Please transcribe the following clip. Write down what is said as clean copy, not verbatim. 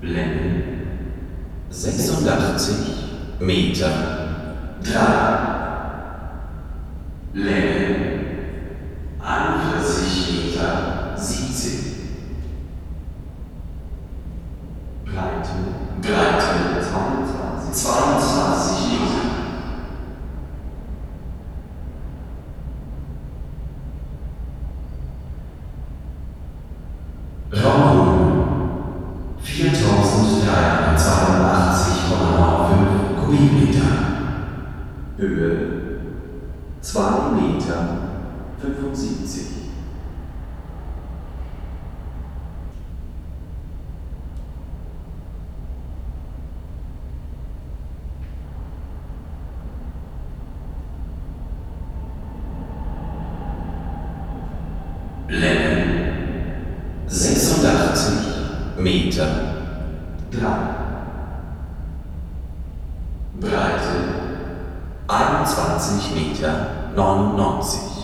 Länge 86 Meter 3. Länge 41 Meter 70. Breite 22 Meter. Raumvolumen 4382,95 Kubikmeter. Höhe 2,75 Meter. Länge 86 Meter 3. Breite 21 Meter 99.